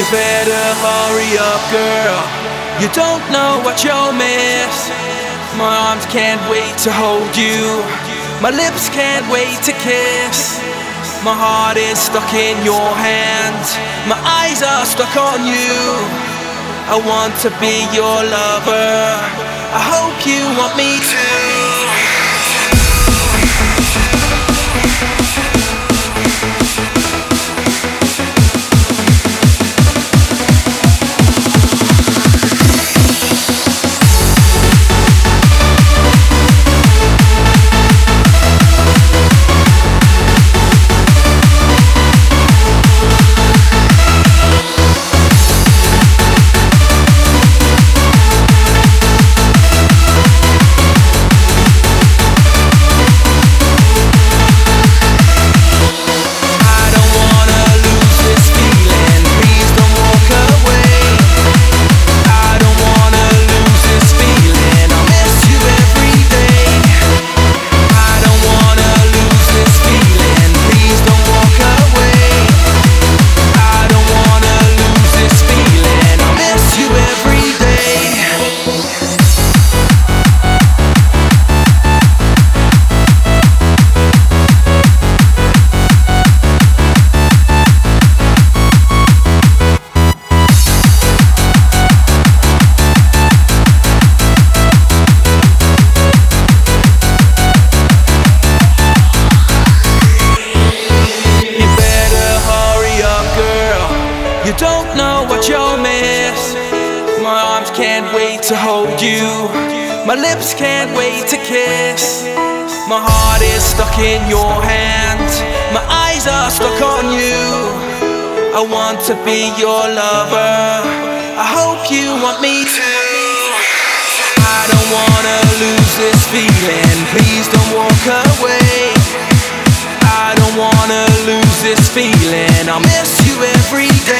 better hurry up, girl. You don't know what you'll miss. My arms can't wait to hold you. My lips can't wait to kiss. My heart is stuck in your hands. My eyes are stuck on you. I want to be your lover. I hope you want me to. You don't know what you'll miss. My arms can't wait to hold you. My lips can't wait to kiss. My heart is stuck in your hands. My eyes are stuck on you. I want to be your lover. I hope you want me to. I don't wanna lose this feeling. Please don't walk away. I don't wanna lose this feeling. I'll miss you every day.